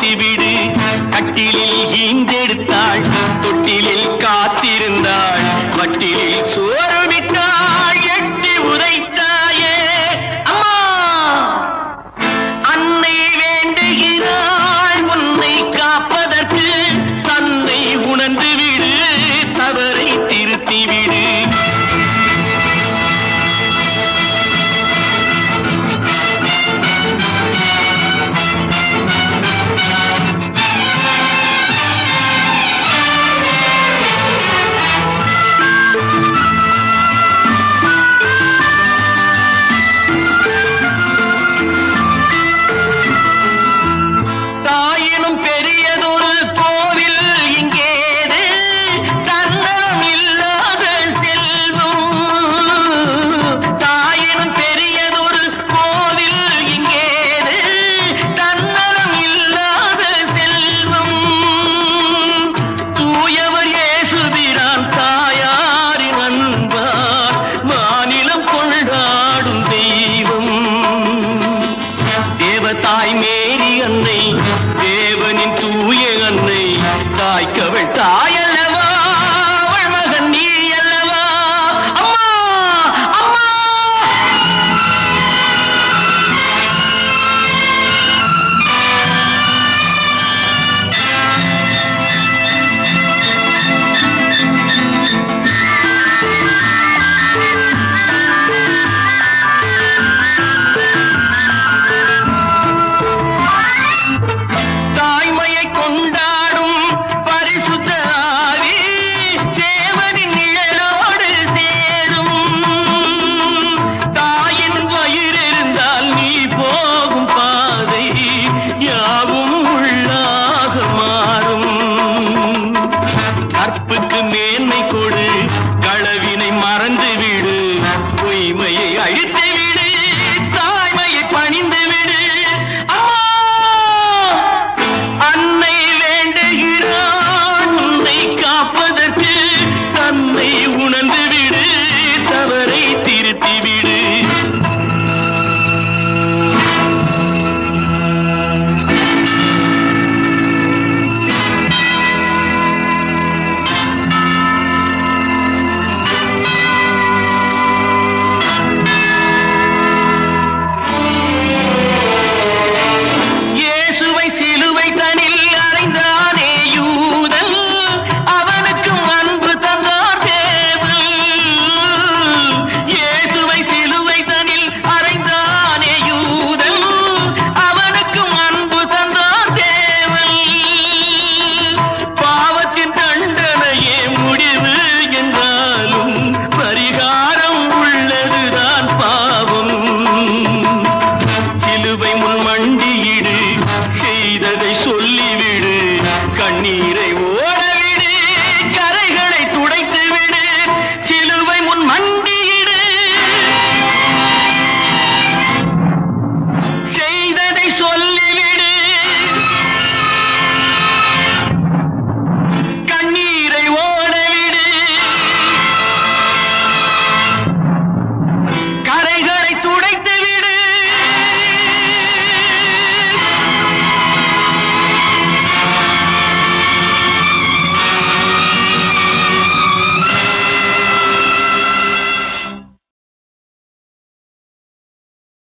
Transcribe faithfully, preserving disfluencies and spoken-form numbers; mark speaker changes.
Speaker 1: திருத்திவிடு. கட்டிலில் ஈந்தெடுத்தாள், தொட்டிலில் காத்திருந்தாள், வட்டிலில் சோறு விட்டாள், எட்டி உதைத்தாயே அம்மா. அன்னை வேண்டுகிறாள் உன்னை காப்பதற்கு, தன்னை உணர்ந்து விடு, தவறை திருத்திவிடு. தாய் மேரி அன்னை, தேவனின் தூய அன்னை, தாய்க்கவள் தாயல்லவா, அவள் மகன் நீ அல்லவா அம்மா அம்மா. கற்புக்கு மேன்மை கொடு, களவினை மறந்து விடு, பொய்மையை அழித்து விடு, தாய்மையை பணிந்து விடு அம்மா. அன்னை வேண்டுகிறாள் உன்னை காப்பதற்கு, தன்னை உணர்ந்து விடு, தவறை திருத்தி விடு. மண்டியிடு, செய்ததை சொல்